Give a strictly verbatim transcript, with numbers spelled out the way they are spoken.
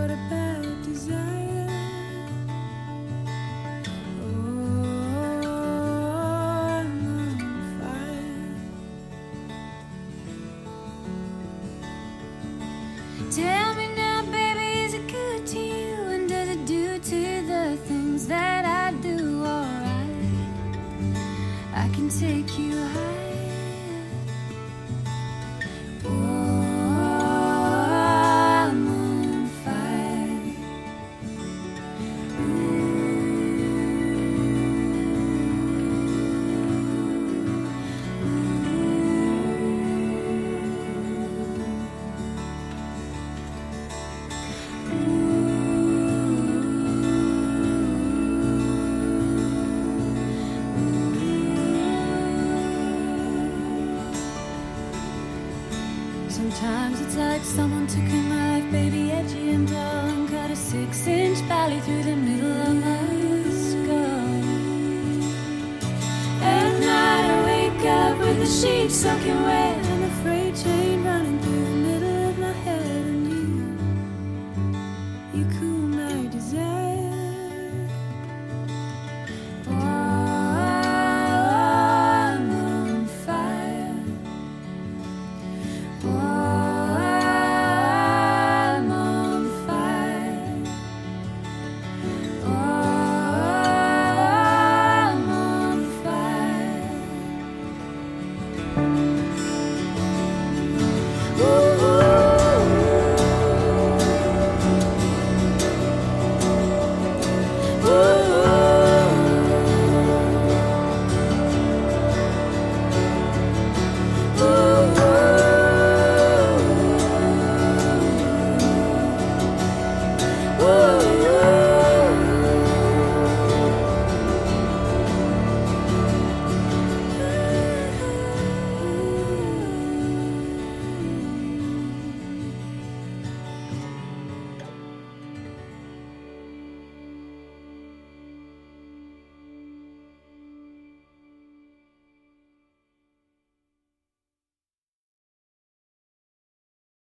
what a bad desire. Oh, I'm on fire. Tell me now, baby, is it good to you? And does it do to the things that I do alright? I can take you higher. Sometimes it's like someone took a knife, baby, edgy and dull, and cut a six-inch valley through the middle of my skull. At night I wake up with the sheets soaking wet and a freight train running through the middle of my head, and you, you could